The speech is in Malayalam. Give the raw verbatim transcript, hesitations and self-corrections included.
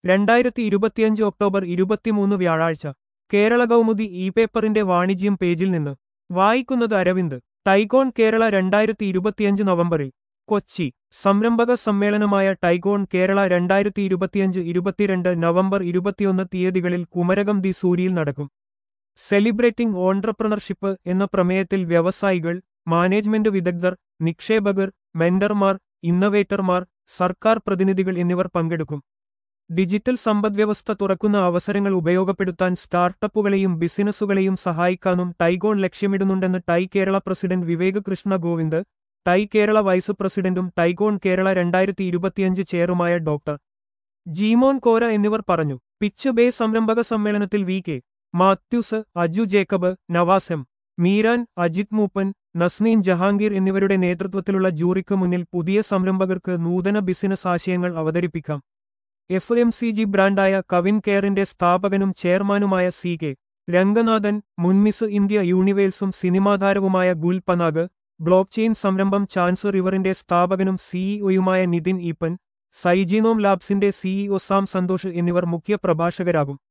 രണ്ടായിരത്തി ഇരുപത്തിയഞ്ച് ഒക്ടോബർ ഇരുപത്തിമൂന്ന് വ്യാഴാഴ്ച കേരള കൗമുദി ഇ പേപ്പറിന്റെ വാണിജ്യം പേജിൽ നിന്ന് വായിക്കുന്നത് അരവിന്ദ്. ടൈകോൺ കേരള രണ്ടായിരത്തി ഇരുപത്തിയഞ്ച് നവംബറിൽ കൊച്ചി. സംരംഭക സമ്മേളനമായ ടൈകോൺ കേരള രണ്ടായിരത്തി ഇരുപത്തിയഞ്ച് ഇരുപത്തിരണ്ട് നവംബർ ഇരുപത്തിയൊന്ന് തീയതികളിൽ കുമരകം ദി സൂരിയിൽ നടക്കും. സെലിബ്രേറ്റിംഗ് ഓൺട്രപ്രണർഷിപ്പ് എന്ന പ്രമേയത്തിൽ വ്യവസായികൾ, മാനേജ്മെന്റ് വിദഗ്ധർ, നിക്ഷേപകർ, മെന്റർമാർ, ഇന്നവേറ്റർമാർ, സർക്കാർ പ്രതിനിധികൾ എന്നിവർ പങ്കെടുക്കും. ഡിജിറ്റൽ സമ്പദ്വ്യവസ്ഥ തുറക്കുന്ന അവസരങ്ങൾ ഉപയോഗപ്പെടുത്താൻ സ്റ്റാർട്ടപ്പുകളെയും ബിസിനസ്സുകളെയും സഹായിക്കാനും ടൈകോൺ ലക്ഷ്യമിടുന്നുണ്ടെന്ന് TiE Kerala president Vivek Krishna Govind, TiE Kerala vice പ്രസിഡന്റും ടൈകോൺ കേരള രണ്ടായിരത്തി ഇരുപത്തിയഞ്ച് ചെയറുമായ ഡോക്ടർ ജീമോൻ കോര എന്നിവർ പറഞ്ഞു. പിച്ച് ബേ സംരംഭക സമ്മേളനത്തിൽ V K Mathews, Aju Jacob, Navas M Meeran, Ajith Moopen, Nasneen Jahangir എന്നിവരുടെ നേതൃത്വത്തിലുള്ള ജൂറിക്ക് മുന്നിൽ പുതിയ സംരംഭകർക്ക് നൂതന ബിസിനസ് ആശയങ്ങൾ അവതരിപ്പിക്കാം. എഫ് എം സി ജി ബ്രാൻഡായ കവിൻ കെയറിന്റെ സ്ഥാപകനും ചെയർമാനുമായ സി കെ രംഗനാഥൻ, മുൻമിസ് ഇന്ത്യ യൂണിവേഴ്സും സിനിമാതാരവുമായ ഗുൽ പനാഗ്, ബ്ലോക്ക് ചെയിൻ സംരംഭം ചാൻസ് റിവറിന്റെ സ്ഥാപകനും സിഇഒയുമായ നിതിൻ ഈപ്പൻ, സൈജിനോം ലാബ്സിന്റെ സിഇഒ സാം സന്തോഷ് എന്നിവർ മുഖ്യ പ്രഭാഷകരാകും.